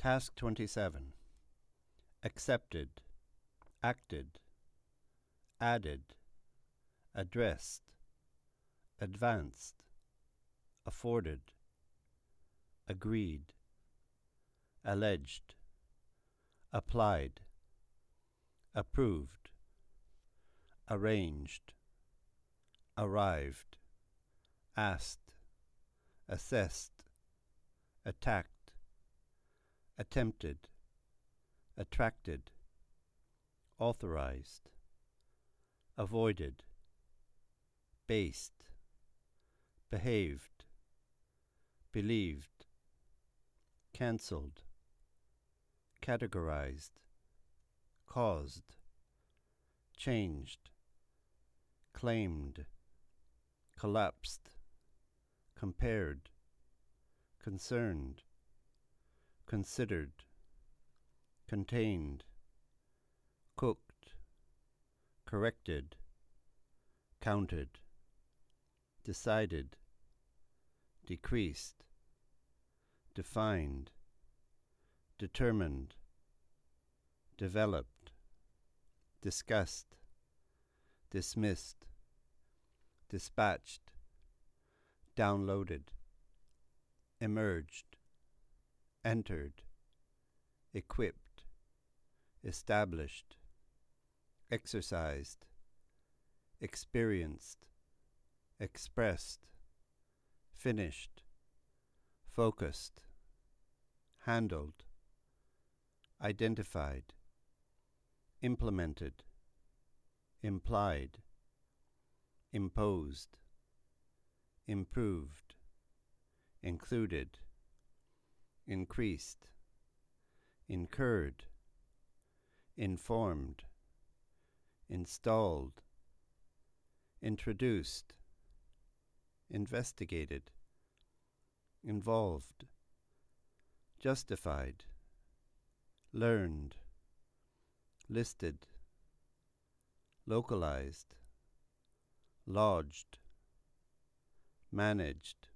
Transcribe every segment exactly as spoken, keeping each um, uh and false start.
Task twenty-seven. Accepted, acted, added, addressed, advanced, afforded, agreed, alleged, applied, approved, arranged, arrived, asked, assessed, attacked, attempted, attracted, authorized, avoided, based, behaved, believed, cancelled, categorized, caused, changed, claimed, collapsed, compared, concerned, considered, contained, cooked, corrected, counted, decided, decreased, defined, determined, developed, discussed, dismissed, dispatched, downloaded, emerged, entered, equipped, established, exercised, experienced, expressed, finished, focused, handled, identified, implemented, implied, imposed, improved, included, increased, incurred, informed, installed, introduced, investigated, involved, justified, learned, listed, localized, lodged, managed,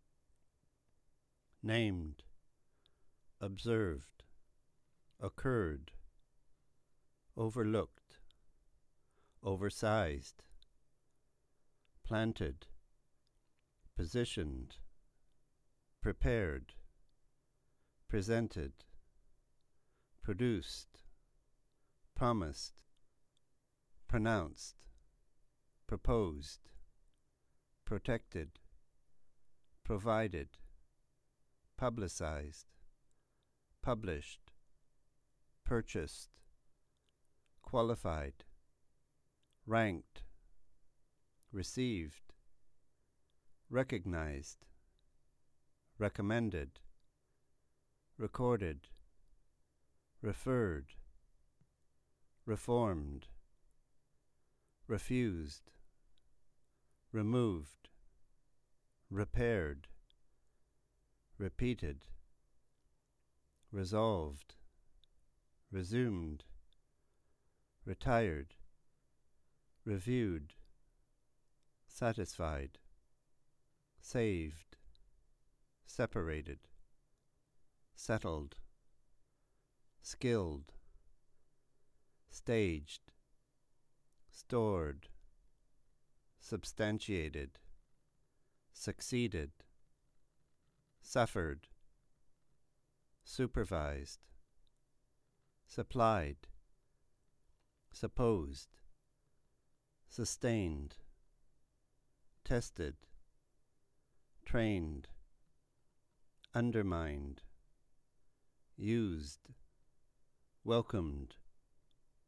named, observed, occurred, overlooked, oversized, planted, positioned, prepared, presented, produced, promised, pronounced, proposed, protected, provided, publicized, published, purchased, qualified, ranked, received, recognized, recommended, recorded, referred, reformed, refused, removed, repaired, repeated, resolved, resumed, retired, reviewed, satisfied, saved, separated, settled, skilled, staged, stored, substantiated, succeeded, suffered, supervised, supplied, supposed, sustained, tested, trained, undermined, used, welcomed,